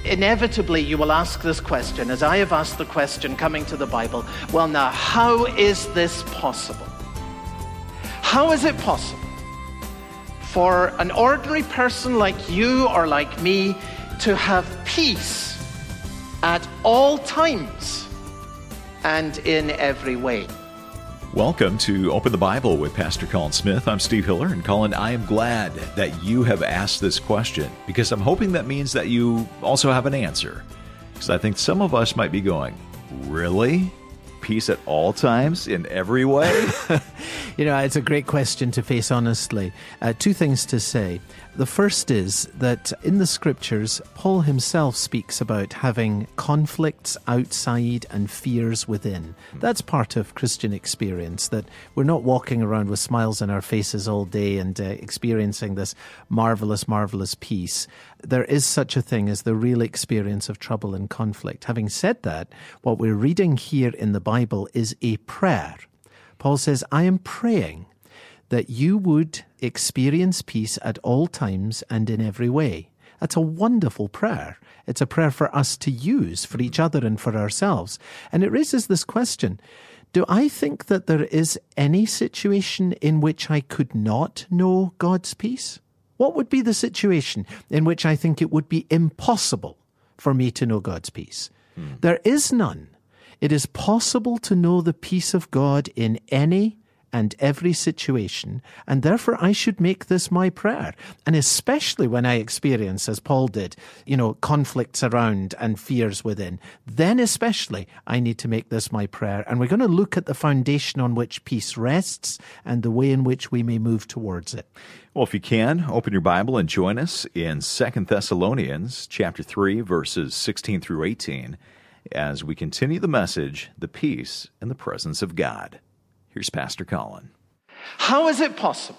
inevitably you will ask this question, as I have asked the question coming to the Bible, well now, how is this possible? How is it possible for an ordinary person like you or like me to have peace at all times and in every way? Welcome to Open the Bible with Pastor Colin Smith. I'm Steve Hiller, and Colin, I am glad that you have asked this question because I'm hoping that means that you also have an answer. Because I think some of us might be going, really? Peace at all times, in every way? It's a great question to face honestly. Two things to say. The first is that in the scriptures, Paul himself speaks about having conflicts outside and fears within. That's part of Christian experience, that we're not walking around with smiles on our faces all day and experiencing this marvelous, marvelous peace. There is such a thing as the real experience of trouble and conflict. Having said that, what we're reading here in the Bible is a prayer. Paul says, I am praying that you would experience peace at all times and in every way. That's a wonderful prayer. It's a prayer for us to use for each other and for ourselves. And it raises this question, do I think that there is any situation in which I could not know God's peace? What would be the situation in which I think it would be impossible for me to know God's peace? There is none. It is possible to know the peace of God in any and every situation, and therefore I should make this my prayer. And especially when I experience, as Paul did, conflicts around and fears within, then especially I need to make this my prayer. And we're going to look at the foundation on which peace rests and the way in which we may move towards it. Well, if you can, open your Bible and join us in 2 Thessalonians chapter 3, verses 16 through 18, as we continue the message, the peace in the presence of God. Here's Pastor Colin. How is it possible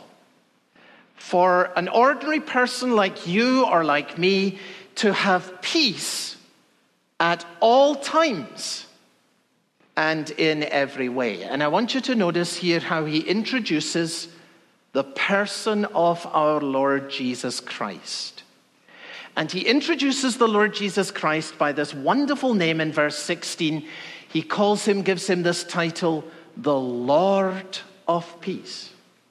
for an ordinary person like you or like me to have peace at all times and in every way? And I want you to notice here how he introduces the person of our Lord Jesus Christ. And he introduces the Lord Jesus Christ by this wonderful name in verse 16. He gives him this title, the Lord of Peace.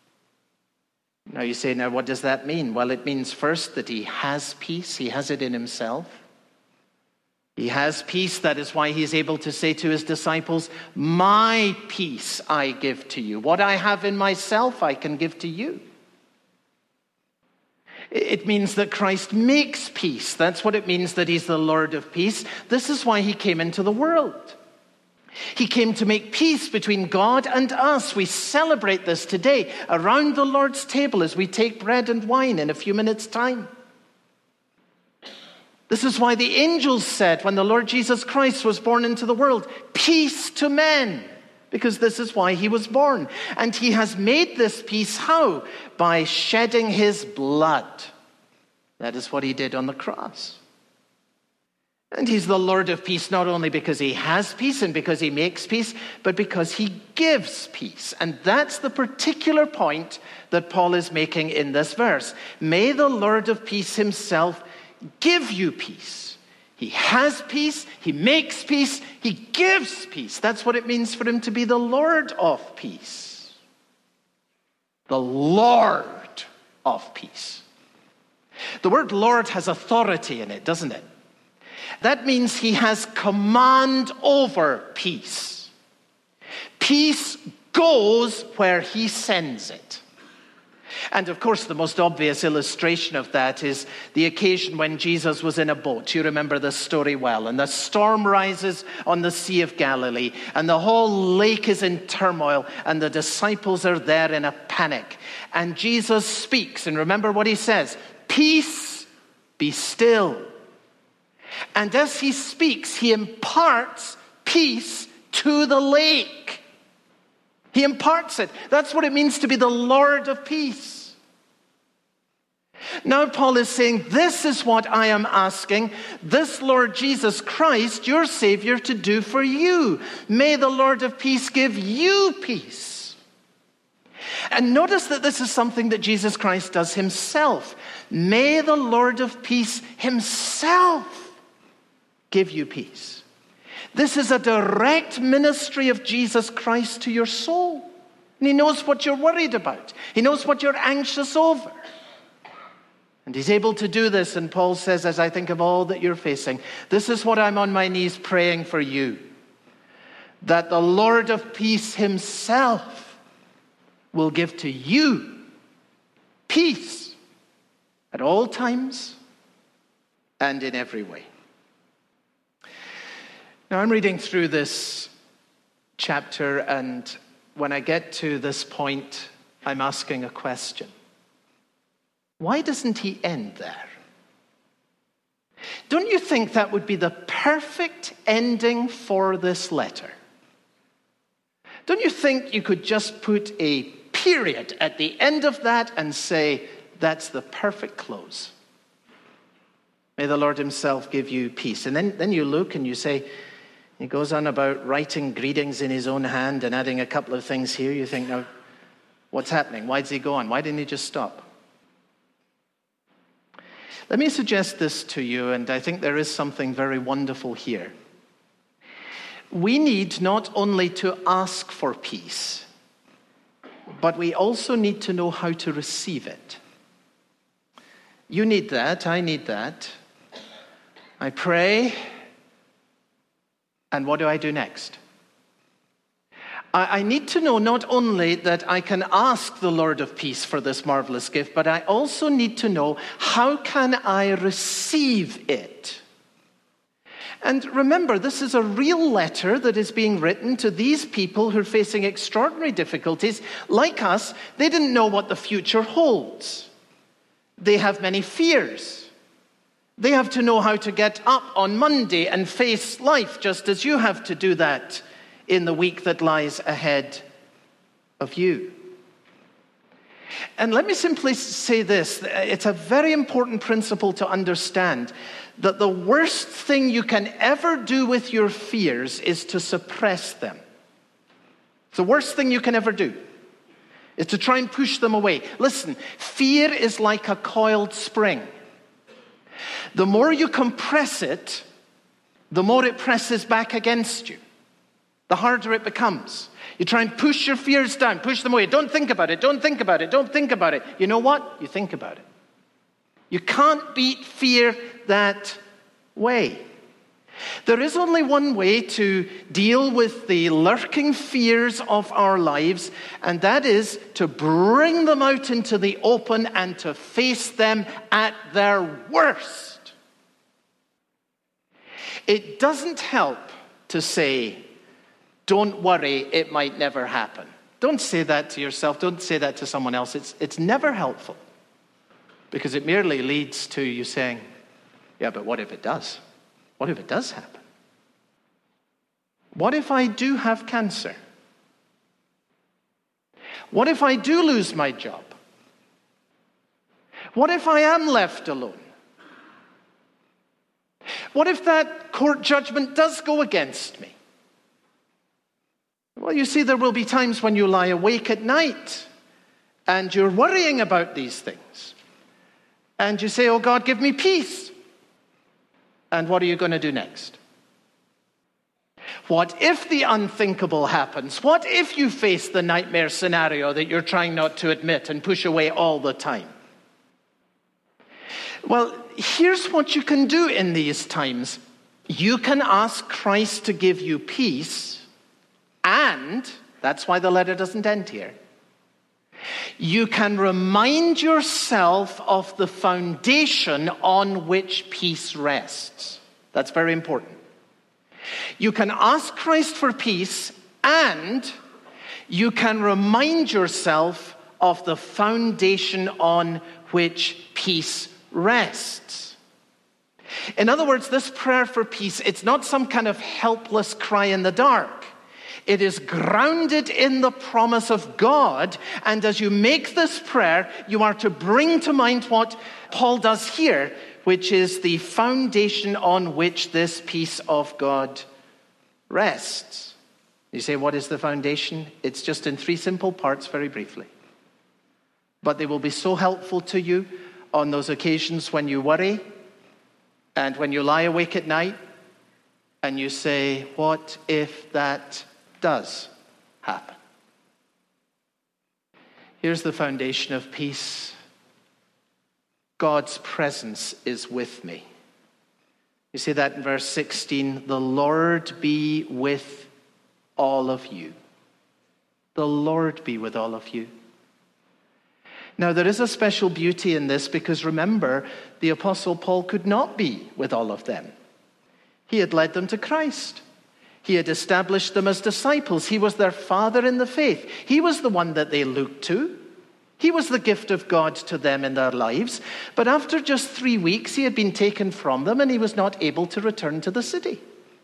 Now you say, what does that mean? Well, it means first that he has peace. He has it in himself. He has peace. That is why he's able to say to his disciples, my peace I give to you. What I have in myself I can give to you. It means that Christ makes peace. That's what it means that he's the Lord of peace. This is why he came into the world. He came to make peace between God and us. We celebrate this today around the Lord's table as we take bread and wine in a few minutes' time. This is why the angels said when the Lord Jesus Christ was born into the world, peace to men, because this is why he was born. And he has made this peace how? By shedding his blood. That is what he did on the cross. And he's the Lord of peace, not only because he has peace and because he makes peace, but because he gives peace. And that's the particular point that Paul is making in this verse. May the Lord of peace himself give you peace. He has peace, he makes peace, he gives peace. That's what it means for him to be the Lord of peace. The Lord of peace. The word Lord has authority in it, doesn't it? That means he has command over peace. Peace goes where he sends it. And of course, the most obvious illustration of that is the occasion when Jesus was in a boat. You remember this story well. And the storm rises on the Sea of Galilee, and the whole lake is in turmoil, and the disciples are there in a panic. And Jesus speaks, and remember what he says, peace, be still. And as he speaks, he imparts peace to the lake. He imparts it. That's what it means to be the Lord of peace. Now Paul is saying, this is what I am asking this Lord Jesus Christ, your Savior, to do for you. May the Lord of peace give you peace. And notice that this is something that Jesus Christ does himself. May the Lord of peace himself give you peace. This is a direct ministry of Jesus Christ to your soul. And he knows what you're worried about. He knows what you're anxious over. And he's able to do this. And Paul says, as I think of all that you're facing, this is what I'm on my knees praying for you. That the Lord of peace himself will give to you peace at all times and in every way. Now, I'm reading through this chapter, and when I get to this point, I'm asking a question. Why doesn't he end there? Don't you think that would be the perfect ending for this letter? Don't you think you could just put a period at the end of that and say, that's the perfect close? May the Lord himself give you peace. And then you look and you say, he goes on about writing greetings in his own hand and adding a couple of things here. You think, now, what's happening? Why does he go on? Why didn't he just stop? Let me suggest this to you, and I think there is something very wonderful here. We need not only to ask for peace, but we also need to know how to receive it. You need that, I need that. I pray, and what do I do next? I need to know not only that I can ask the Lord of peace for this marvelous gift, but I also need to know, how can I receive it? And remember, this is a real letter that is being written to these people who are facing extraordinary difficulties. Like us, they didn't know what the future holds. They have many fears. They have to know how to get up on Monday and face life, just as you have to do that in the week that lies ahead of you. And let me simply say this. It's a very important principle to understand, that the worst thing you can ever do with your fears is to suppress them. It's the worst thing you can ever do, is to try and push them away. Listen, fear is like a coiled spring. The more you compress it, the more it presses back against you. The harder it becomes. You try and push your fears down, push them away. Don't think about it, don't think about it, don't think about it. You know what? You think about it. You can't beat fear that way. There is only one way to deal with the lurking fears of our lives, and that is to bring them out into the open and to face them at their worst. It doesn't help to say, don't worry, it might never happen. Don't say that to yourself. Don't say that to someone else. It's never helpful, because it merely leads to you saying, yeah, but what if it does? What if it does happen? What if I do have cancer? What if I do lose my job? What if I am left alone? What if that court judgment does go against me? Well, you see, there will be times when you lie awake at night and you're worrying about these things. And you say, oh God, give me peace. And what are you going to do next? What if the unthinkable happens? What if you face the nightmare scenario that you're trying not to admit and push away all the time? Well, here's what you can do in these times. You can ask Christ to give you peace. And that's why the letter doesn't end here. You can remind yourself of the foundation on which peace rests. That's very important. You can ask Christ for peace, and you can remind yourself of the foundation on which peace rests. In other words, this prayer for peace, it's not some kind of helpless cry in the dark. It is grounded in the promise of God. And as you make this prayer, you are to bring to mind what Paul does here, which is the foundation on which this peace of God rests. You say, what is the foundation? It's just in 3 simple parts, very briefly. But they will be so helpful to you on those occasions when you worry and when you lie awake at night And you say, what if that does happen? Here's the foundation of peace. God's presence is with me. You see that in verse 16, the Lord be with all of you. The Lord be with all of you. Now, there is a special beauty in this because remember, the Apostle Paul could not be with all of them. He had led them to Christ. He had established them as disciples. He was their father in the faith. He was the one that they looked to. He was the gift of God to them in their lives. But after just 3 weeks, he had been taken from them and he was not able to return to the city.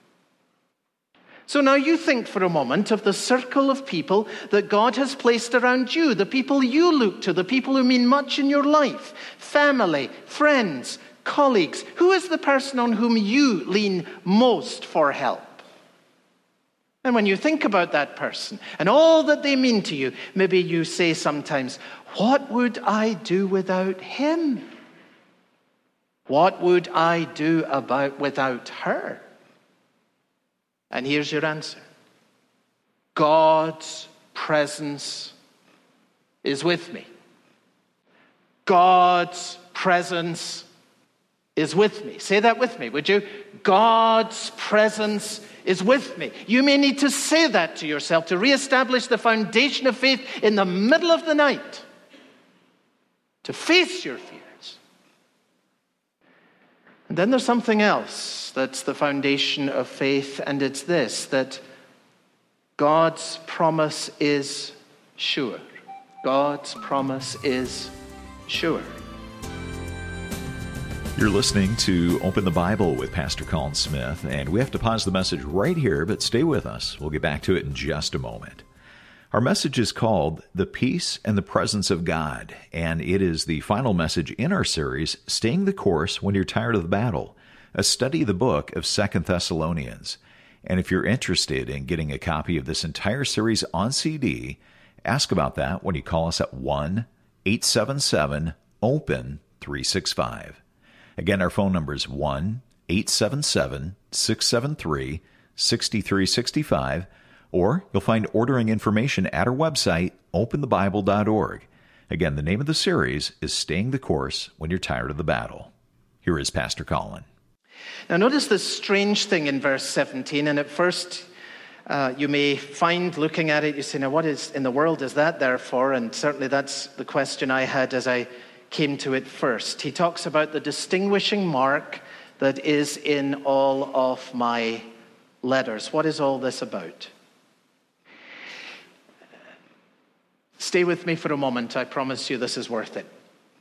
So now you think for a moment of the circle of people that God has placed around you, the people you look to, the people who mean much in your life, family, friends, colleagues. Who is the person on whom you lean most for help? And when you think about that person and all that they mean to you, maybe you say sometimes, what would I do without him? What would I do without her? And here's your answer. God's presence is with me. God's presence is with me. Say that with me, would you? God's presence is with me. You may need to say that to yourself to reestablish the foundation of faith in the middle of the night, to face your fears. And then there's something else that's the foundation of faith, and it's this, that God's promise is sure. God's promise is sure. You're listening to Open the Bible with Pastor Colin Smith, and we have to pause the message right here, but stay with us. We'll get back to it in just a moment. Our message is called The Peace and the Presence of God, and it is the final message in our series, Staying the Course When You're Tired of the Battle, a study of the book of 2 Thessalonians. And if you're interested in getting a copy of this entire series on CD, ask about that when you call us at 1-877-OPEN-365. Again, our phone number is 1-877-673-6365, or you'll find ordering information at our website, openthebible.org. Again, the name of the series is Staying the Course When You're Tired of the Battle. Here is Pastor Colin. Now notice this strange thing in verse 17, and at first you may find, looking at it, you say, now what in the world is that there for? And certainly that's the question I had as I came to it first. He talks about the distinguishing mark that is in all of my letters. What is all this about? Stay with me for a moment. I promise you this is worth it.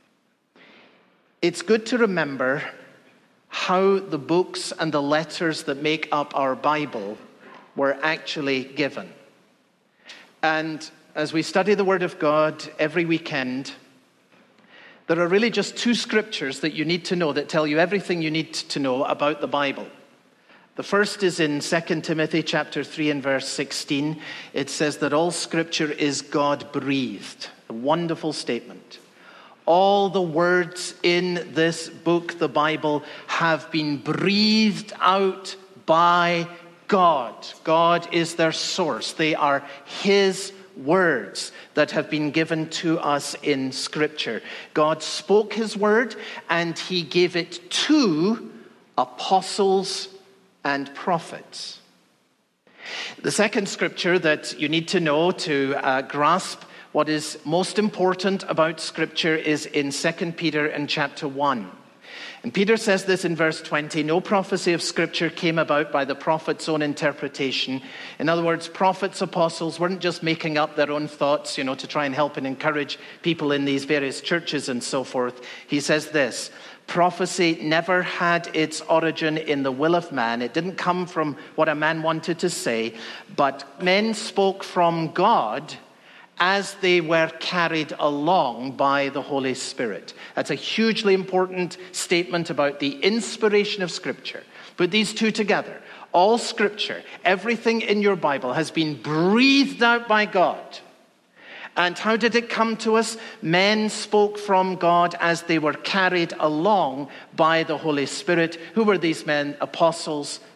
It's good to remember how the books and the letters that make up our Bible were actually given. And as we study the Word of God every weekend, there are really just 2 scriptures that you need to know that tell you everything you need to know about the Bible. The first is in 2 Timothy chapter 3 and verse 16. It says that all scripture is God-breathed. A wonderful statement. All the words in this book, the Bible, have been breathed out by God. God is their source. They are His words that have been given to us in Scripture. God spoke His word and He gave it to apostles and prophets. The second scripture that you need to know to grasp what is most important about Scripture is in 2 Peter and chapter 1. And Peter says this in verse 20, no prophecy of Scripture came about by the prophet's own interpretation. In other words, prophets, apostles weren't just making up their own thoughts, to try and help and encourage people in these various churches and so forth. He says this, prophecy never had its origin in the will of man. It didn't come from what a man wanted to say, but men spoke from God as they were carried along by the Holy Spirit. That's a hugely important statement about the inspiration of Scripture. Put these 2 together. All Scripture, everything in your Bible has been breathed out by God. And how did it come to us? Men spoke from God as they were carried along by the Holy Spirit. Who were these men? Apostles,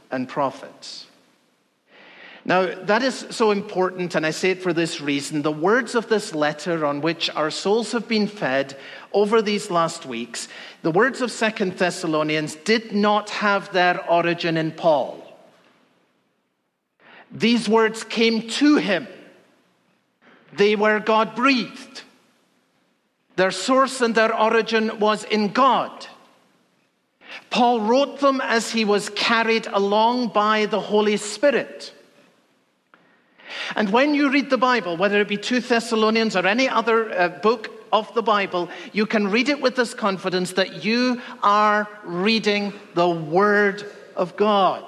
and prophets. Now, that is so important, and I say it for this reason. The words of this letter on which our souls have been fed over these last weeks, the words of 2 Thessalonians did not have their origin in Paul. These words came to him. They were God-breathed. Their source and their origin was in God. Paul wrote them as he was carried along by the Holy Spirit. And when you read the Bible, whether it be 2 Thessalonians or any other book of the Bible, you can read it with this confidence that you are reading the Word of God.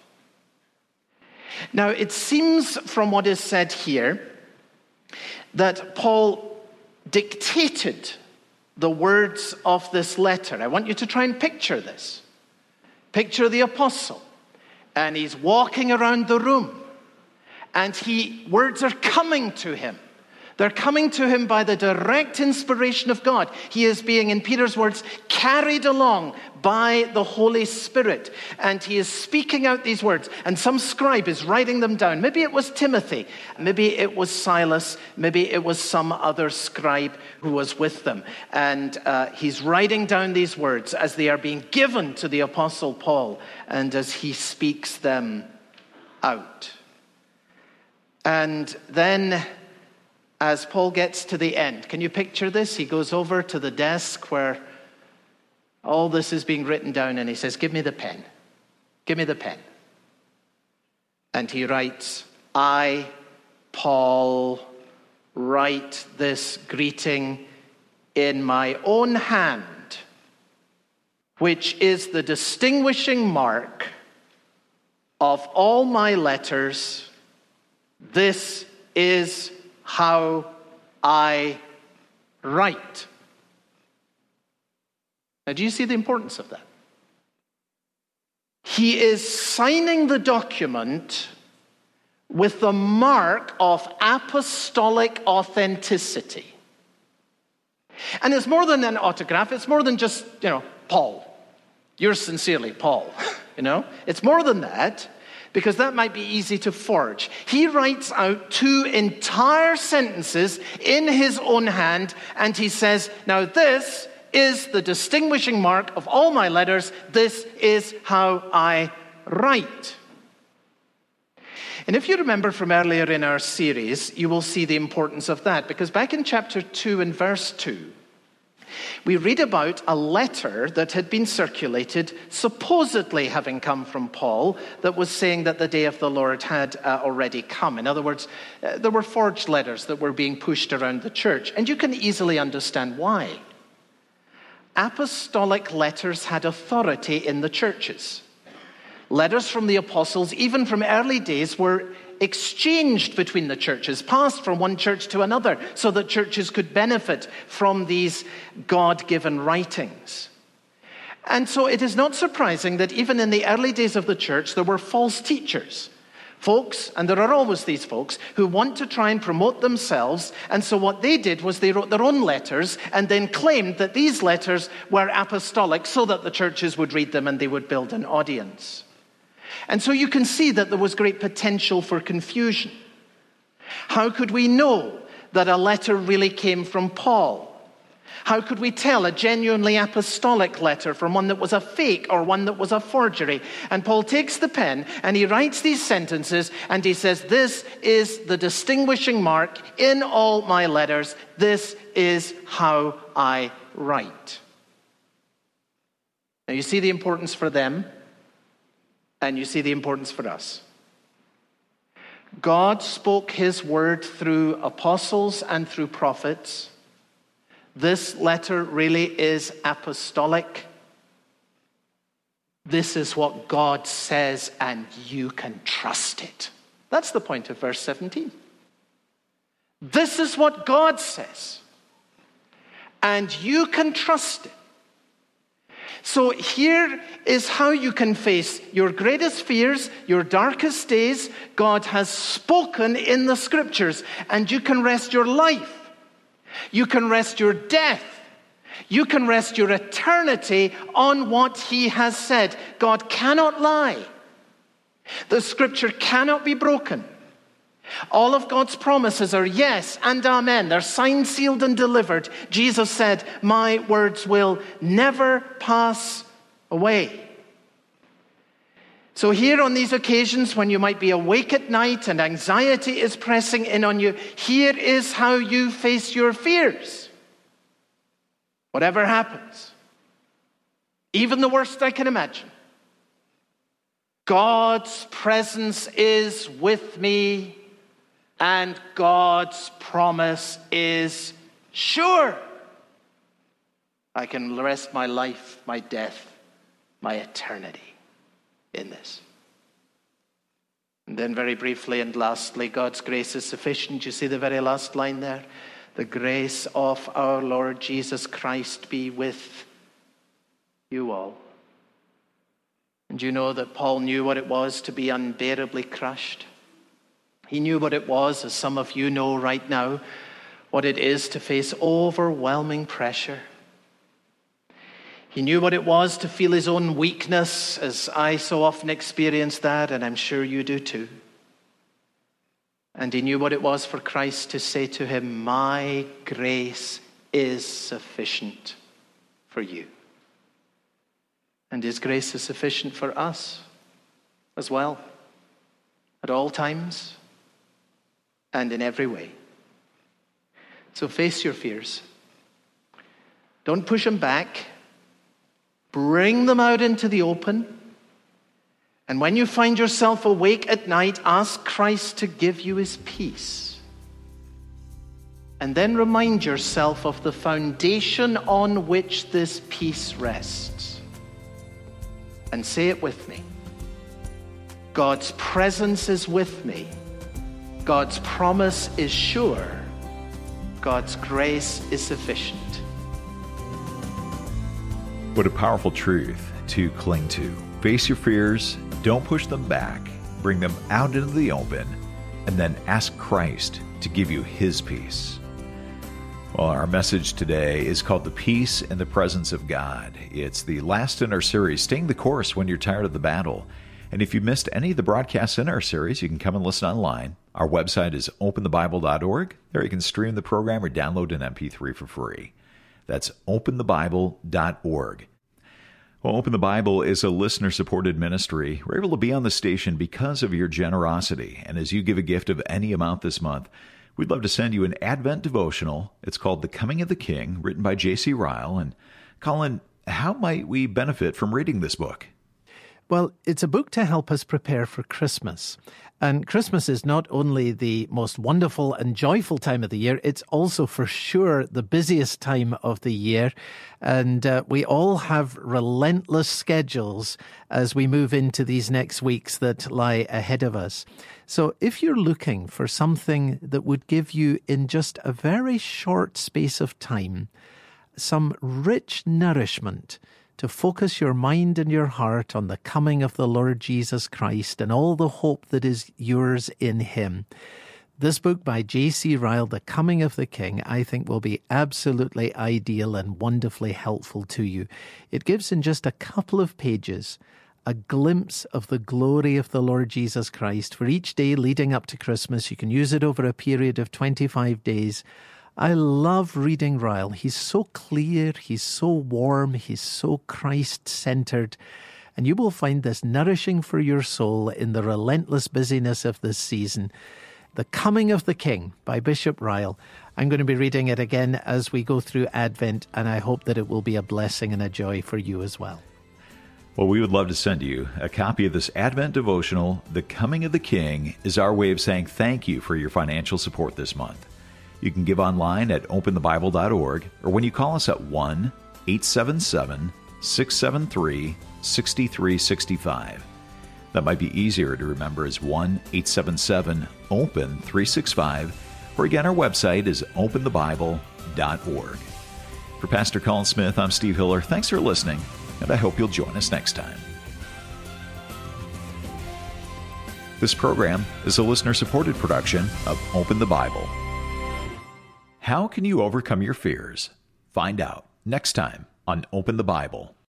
Now, it seems from what is said here that Paul dictated the words of this letter. I want you to try and picture this. Picture the apostle, and he's walking around the room. And words are coming to him. They're coming to him by the direct inspiration of God. He is being, in Peter's words, carried along by the Holy Spirit. And he is speaking out these words. And some scribe is writing them down. Maybe it was Timothy. Maybe it was Silas. Maybe it was some other scribe who was with them. And he's writing down these words as they are being given to the Apostle Paul and as he speaks them out. And then, as Paul gets to the end, can you picture this? He goes over to the desk where all this is being written down, and he says, "Give me the pen. Give me the pen." And he writes, "I, Paul, write this greeting in my own hand, which is the distinguishing mark of all my letters. This is how I write." Now, do you see the importance of that? He is signing the document with the mark of apostolic authenticity. And it's more than an autograph. It's more than just, Paul. Yours sincerely, Paul. It's more than that. Because that might be easy to forge. He writes out 2 entire sentences in his own hand, and he says, "Now this is the distinguishing mark of all my letters. This is how I write." And if you remember from earlier in our series, you will see the importance of that. Because back in chapter 2 and verse 2, we read about a letter that had been circulated, supposedly having come from Paul, that was saying that the day of the Lord had already come. In other words, there were forged letters that were being pushed around the church. And you can easily understand why. Apostolic letters had authority in the churches. Letters from the apostles, even from early days, were exchanged between the churches, passed from one church to another, so that churches could benefit from these God-given writings. And so it is not surprising that even in the early days of the church, there were false teachers. Folks, and there are always these folks, who want to try and promote themselves. And so what they did was they wrote their own letters and then claimed that these letters were apostolic so that the churches would read them and they would build an audience. And so you can see that there was great potential for confusion. How could we know that a letter really came from Paul? How could we tell a genuinely apostolic letter from one that was a fake or one that was a forgery? And Paul takes the pen and he writes these sentences and he says, "This is the distinguishing mark in all my letters. This is how I write." Now you see the importance for them, and you see the importance for us. God spoke his word through apostles and through prophets. This letter really is apostolic. This is what God says, and you can trust it. That's the point of verse 17. This is what God says, and you can trust it. So here is how you can face your greatest fears, your darkest days. God has spoken in the scriptures, and you can rest your life. You can rest your death. You can rest your eternity on what he has said. God cannot lie. The Scripture cannot be broken. All of God's promises are yes and amen. They're signed, sealed, and delivered. Jesus said, my words will never pass away. So here on these occasions when you might be awake at night and anxiety is pressing in on you, here is how you face your fears. Whatever happens, even the worst I can imagine, God's presence is with me and God's promise is sure. I can rest my life, my death, my eternity in this. And then very briefly and lastly, God's grace is sufficient. You see the very last line there? The grace of our Lord Jesus Christ be with you all. And you know that Paul knew what it was to be unbearably crushed. He knew what it was, as some of you know right now, what it is to face overwhelming pressure. He knew what it was to feel his own weakness, as I so often experience that, and I'm sure you do too. And he knew what it was for Christ to say to him, my grace is sufficient for you. And his grace is sufficient for us as well, at all times and in every way. So face your fears. Don't push them back. Bring them out into the open. And when you find yourself awake at night, ask Christ to give you his peace. And then remind yourself of the foundation on which this peace rests. And say it with me. God's presence is with me. God's promise is sure. God's grace is sufficient. What a powerful truth to cling to. Face your fears, don't push them back, bring them out into the open, and then ask Christ to give you his peace. Well, our message today is called The Peace in the Presence of God. It's the last in our series, Staying the Course When You're Tired of the Battle. And if you missed any of the broadcasts in our series, you can come and listen online. Our website is openthebible.org. There you can stream the program or download an MP3 for free. That's openthebible.org. Well, Open the Bible is a listener-supported ministry. We're able to be on the station because of your generosity. And as you give a gift of any amount this month, we'd love to send you an Advent devotional. It's called The Coming of the King, written by J.C. Ryle. And Colin, how might we benefit from reading this book? Well, it's a book to help us prepare for Christmas. And Christmas is not only the most wonderful and joyful time of the year, it's also for sure the busiest time of the year. And we all have relentless schedules as we move into these next weeks that lie ahead of us. So if you're looking for something that would give you, in just a very short space of time, some rich nourishment to focus your mind and your heart on the coming of the Lord Jesus Christ and all the hope that is yours in him, this book by J.C. Ryle, The Coming of the King, I think will be absolutely ideal and wonderfully helpful to you. It gives, in just a couple of pages, a glimpse of the glory of the Lord Jesus Christ for each day leading up to Christmas. You can use it over a period of 25 days. I love reading Ryle. He's so clear, he's so warm, he's so Christ-centered. And you will find this nourishing for your soul in the relentless busyness of this season. The Coming of the King by Bishop Ryle. I'm going to be reading it again as we go through Advent, and I hope that it will be a blessing and a joy for you as well. Well, we would love to send you a copy of this Advent devotional. The Coming of the King is our way of saying thank you for your financial support this month. You can give online at openthebible.org, or when you call us at 1-877-673-6365. That might be easier to remember as 1-877-OPEN-365, or again, our website is openthebible.org. For Pastor Colin Smith, I'm Steve Hiller. Thanks for listening, and I hope you'll join us next time. This program is a listener-supported production of Open the Bible. How can you overcome your fears? Find out next time on Open the Bible.